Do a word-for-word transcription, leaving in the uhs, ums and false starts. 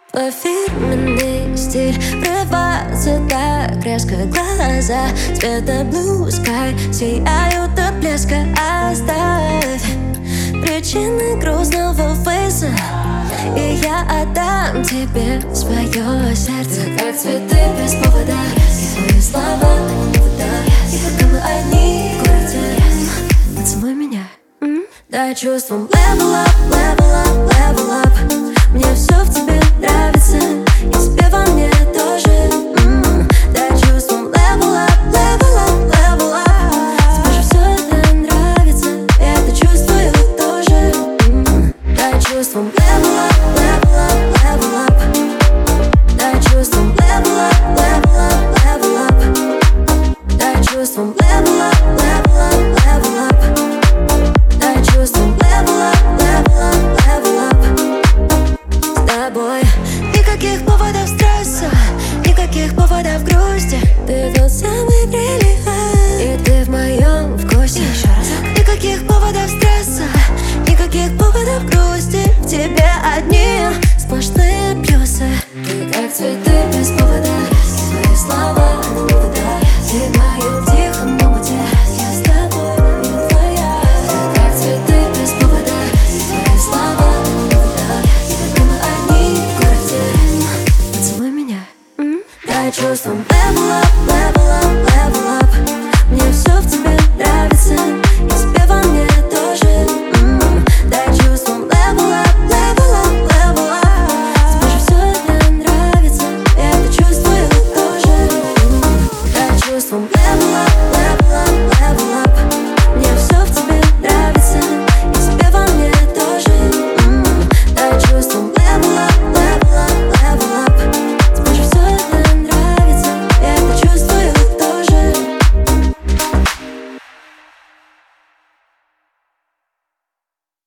Твой фирменный стиль врывается так резко. Глаза цвета blue sky сияют от блеска. Оставь причины грустного фейса, и я отдам тебе свое сердце. Как цветы без повода, и твои слова не вода. И пока мы одни в городе, поцелуй меня. М? Дай чувствам level up, level up, level up. Мне все в тебе нравится, и тебе во мне тоже. М-м. Дай чувствам level up, level up, level up. Тебе же все это нравится, я это чувствую тоже. М-м. Дай чувствам level up, level up, level up. Дай чувствам level up, level up, level up. Дай чувствам level up, level up, level up. Дай чувствам level up, level up, level up. С тобой никаких поводов стресса, никаких поводов грусти. Ты тот самый бриллиант, и ты в моем вкусе. Никаких поводов стресса, никаких поводов грусти. В тебе одни сплошные плюсы. Ты как цветы без повода, и твои слова не вода. Ты в моем тихом омуте, я с тобой, я твоя. Ты как цветы без повода, и твои слова не вода. И пока мы одни в городе, поцелуй меня. М? Дай чувствам level up, level up, level up.